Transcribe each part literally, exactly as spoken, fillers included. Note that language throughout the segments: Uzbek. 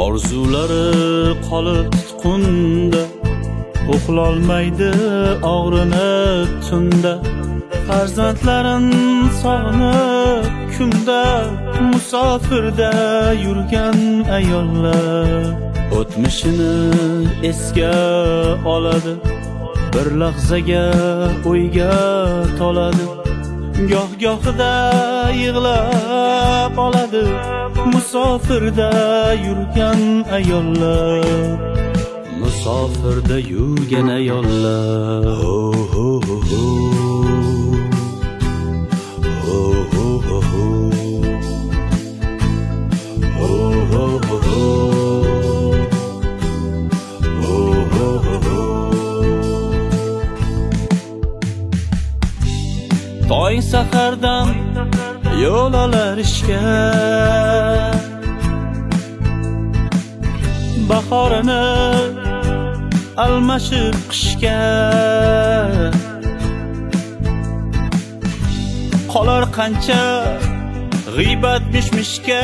Orzulari qolib tutqunda, uxlolmaydi og'rinib tunda. Farzandlarin sog'inib kunda, musofirda yurgan ayollar o'tmishini esga oladi, bir lahzaga o'yga toladi. Goh-gohida yig'lab oladi, musofirda yurgan ayollar, musofirda yurgan ayollar. Ho ho ho ho. Ho ho ho ho. Ho ho ho ho. Ho ho ho ho. To'ng sahardan yo'l olar ishga, bahorini almashib qishga. Qolar qancha g'iybat mishmishga,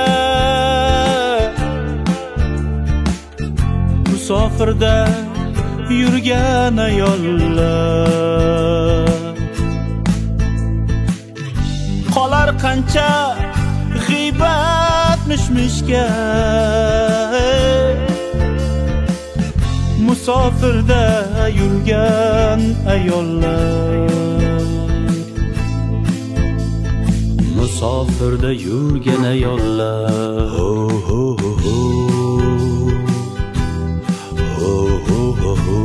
musofirda yurgan ayollar. Qolar qancha g'iybat mishmishga, musofirda yurgan ayollar, musofirda yurgan ayollar. Ho ho ho ho. Ho ho ho ho.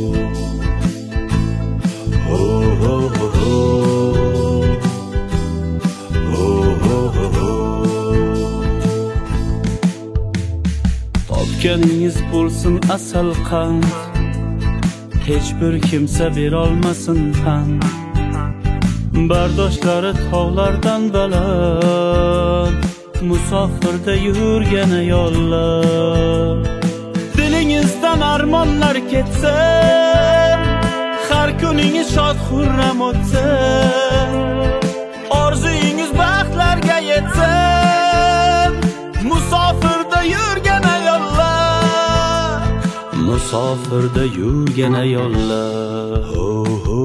Ho ho ho ho. Ho ho ho ho. Topganingiz bo'lsin asal qand, hech bir kimsa berolmasin pand. Bardoshlari tog'lardan baland, musofirda yurgan ayollar. Dilingizdan armonlar ketsin, har kuningiz shod xurram o'tsin, orzuyingiz baxtlarga yetsin, musofirda yurgan ayollar, musofirda yurgan ayollar. Ho ho